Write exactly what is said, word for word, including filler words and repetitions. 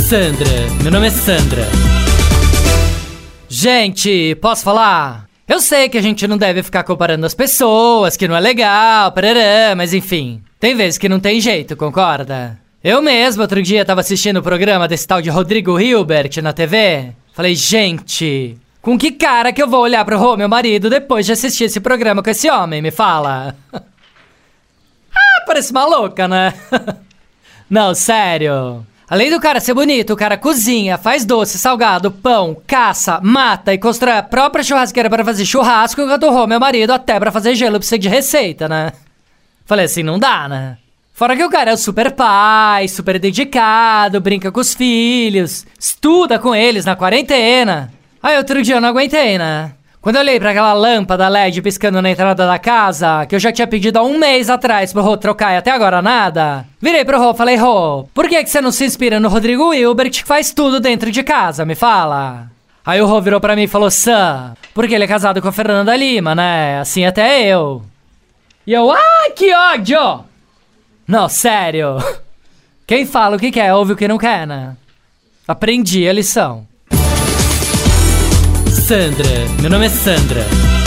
Sandra, meu nome é Sandra. Gente, posso falar? Eu sei que a gente não deve ficar comparando as pessoas, que não é legal, parará, mas enfim. Tem vezes que não tem jeito, concorda? Eu mesmo, outro dia, tava assistindo o programa desse tal de Rodrigo Hilbert na T V. Falei, gente, com que cara que eu vou olhar pro Rô, meu marido, depois de assistir esse programa com esse homem? Me fala. Ah, parece maluca, né? Não, sério. Além do cara ser bonito, o cara cozinha, faz doce, salgado, pão, caça, mata e constrói a própria churrasqueira para fazer churrasco, enquanto o Rô, meu marido, até pra fazer gelo precisa de receita, né? Falei assim, não dá, né? Fora que o cara é o super pai, super dedicado, brinca com os filhos, estuda com eles na quarentena. Aí outro dia eu não aguentei, né? Quando eu olhei pra aquela lâmpada L E D piscando na entrada da casa, que eu já tinha pedido há um mês atrás pro Rô trocar e até agora nada, virei pro Rô e falei, Rô, por que que você não se inspira no Rodrigo Hilbert que faz tudo dentro de casa, me fala? Aí o Rô virou pra mim e falou, Sam, porque ele é casado com a Fernanda Lima, né? Assim até eu. E eu, ai, que ódio! Não, sério. Quem fala o que quer, ouve o que não quer, né? Aprendi a lição. Sandra, meu nome é Sandra.